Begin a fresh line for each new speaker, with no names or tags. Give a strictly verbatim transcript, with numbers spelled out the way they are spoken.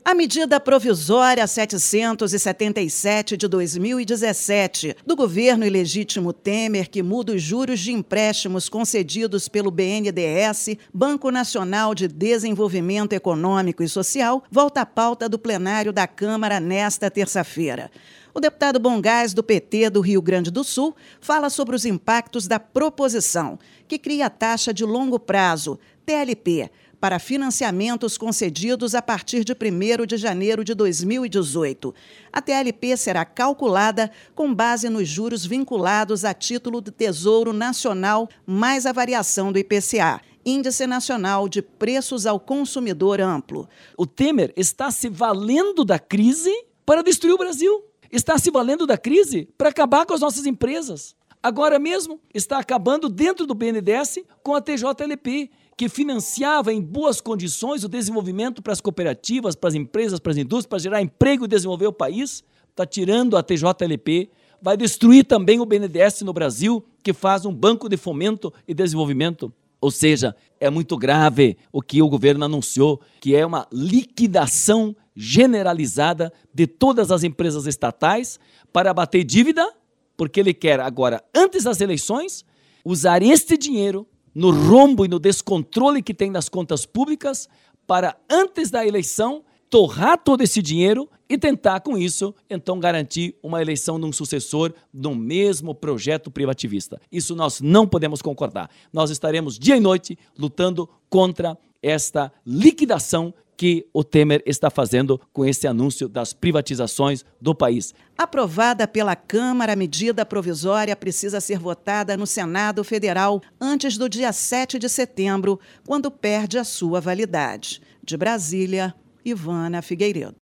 A medida provisória setecentos e setenta e sete de dois mil e dezessete do governo ilegítimo Temer, que muda os juros de empréstimos concedidos pelo B N D E S, Banco Nacional de Desenvolvimento Econômico e Social, volta à pauta do plenário da Câmara nesta terça-feira. O deputado Bongás, do P T do Rio Grande do Sul, fala sobre os impactos da proposição, que cria a taxa de longo prazo, T L P, para financiamentos concedidos a partir de primeiro de janeiro de dois mil e dezoito. A T L P será calculada com base nos juros vinculados a título do Tesouro Nacional mais a variação do I P C A, Índice Nacional de Preços ao Consumidor Amplo.
O Temer está se valendo da crise para destruir o Brasil. Está se valendo da crise para acabar com as nossas empresas. Agora mesmo está acabando dentro do B N D E S com a T J L P, que financiava em boas condições o desenvolvimento para as cooperativas, para as empresas, para as indústrias, para gerar emprego e desenvolver o país. Está tirando a T J L P, vai destruir também o B N D E S no Brasil, que faz um banco de fomento e desenvolvimento. Ou seja, é muito grave o que o governo anunciou, que é uma liquidação generalizada de todas as empresas estatais para abater dívida, porque ele quer agora, antes das eleições, usar este dinheiro no rombo e no descontrole que tem nas contas públicas para, antes da eleição, torrar todo esse dinheiro e tentar, com isso, então garantir uma eleição de um sucessor do mesmo projeto privativista. Isso nós não podemos concordar. Nós estaremos dia e noite lutando contra esta liquidação que o Temer está fazendo com esse anúncio das privatizações do país.
Aprovada pela Câmara, a medida provisória precisa ser votada no Senado Federal antes do dia sete de setembro, quando perde a sua validade. De Brasília, Ivana Figueiredo.